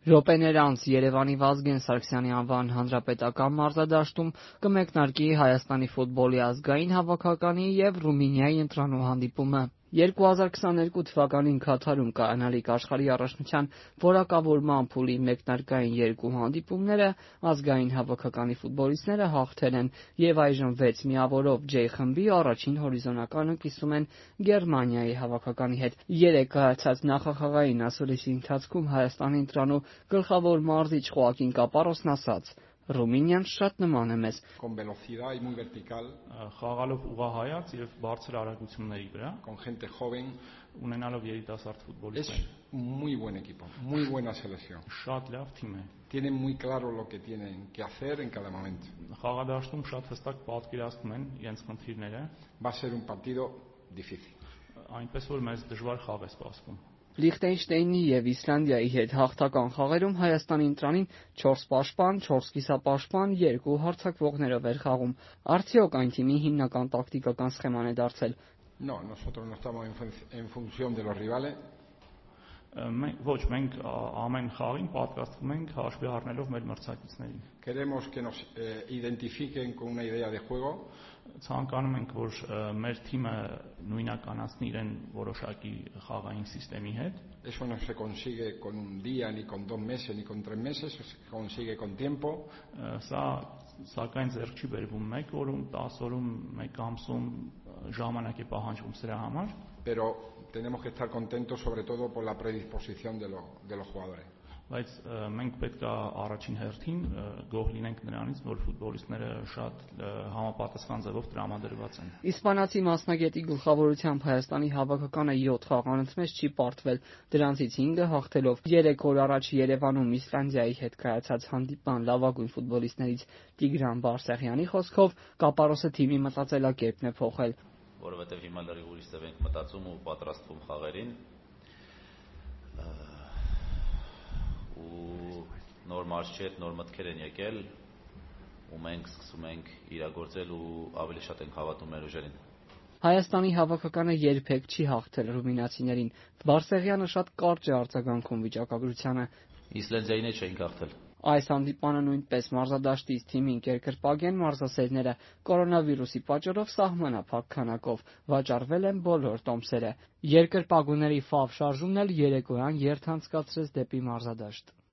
Րոպեներ անց Երևանի Վազգեն Սարգսյանի անվան հանրապետական մարզադաշտում կմեկնարկի Հայաստանի ֆուտբոլի ազգային հավաքականի և Ռումինիայի ընտրանու հանդիպումը։ 2022 թվականին Քաթարում կայանալիք աշխարհի առաջնության որակավորման փուլի մեկնարկային երկու հանդիպումները ազգային հավաքականի ֆուտբոլիստները հաղթել են և այժմ 6 միավորով J խմբի առաջին հորիզոնականը կիսում են Գերմանիայի հավաքականի հետ։ Երեկ կայացած նախախաղային ասուլիսի ընթացքում Հայաստանի ընտրանու գլխավոր մարզիչ Խոակին Կապարոսն ասաց. Ռումինիան շատ նման է մեզ։ Խաղալով ուղղահայաց և բարձր արագությունների վրա, ունենալով երիտասարդ ֆուտբոլիստներ։ Շատ լավ թիմ է։ Խաղադաշտում շատ հստակ պատկերացնում են իրենց խնդիրները։ Այնպես որ մեզ դժվար խաղ է սպասվում։ Լիխտենշտեյնի և Իսլանդիայի հետ հաղթական խաղերում Հայաստանի ընտրանին 4 պաշտպան, 4 կիսապաշտպան, 2 հարձակվողներով էր խաղում։ Արդյոք այն թիմի հիմնական տակտիկական սխեման է դարձել։ Ոչ, մենք ամեն խաղին պատրաստվում ենք հաշվի առնելով մեր մրցակիցներին։ Ցանկանում ենք, որ մեր թիմը նույնականացնի իրեն որոշակի խաղային սիստեմի հետ։ Սա սակայն ձեռք չի բերվում 1 օրում, 10 օրում, 1 ամսում, ժամանակ է պահանջվում սրա համար։ Բայց մենք պետք է առաջին հերթին գոհ լինենք նրանից, որ ֆուտբոլիստները շատ համապատասխան ձևով տրամադրված են։ Իսպանացի մասնագետի գլխավորությամբ Հայաստանի հավաքականը 7 խաղ անընդմեջ չի պարտվել, դրանցից 5-ը հաղթելով։ 3 օր առաջ Երևանում Իսլանդիայի հետ կայացած հանդիպման լավագույն ֆուտբոլիստներից Տիգրան Բարսեղյանի խոսքով Կապարոսը թիմի մտածելակերպն է փոխել։ Որովհետև հիմա լրիվ ուրիշ ձև ենք մտածում ու պատրաստվում խաղերին, ու նոր մարզչի հետ նոր մտքեր են եկել, ու մենք սկսում ենք իրագործել ու ավելի շատ ենք հավատում մեր ուժերին։ Հայաստանի հավաքականը երբեք չի հաղթել ռումինացիներին։ Բարսեղյանը շատ կարճ է արձագանքում վիճակագրությանը։ Իսլանդիային էլ չէինք հաղթել։ Այս հանդիպանը նույնպես մարզադաշտից թիմին կերկրպագ են մարզասերները։ Կորոնավիրուսի պատճառով սահմանափակ քանակով վաճառվել են բոլոր տոմսերը։ Երկրպագուների Ֆավ շարժումն էլ երեկոյան երթ անցկացրեց դեպի մարզադաշտ։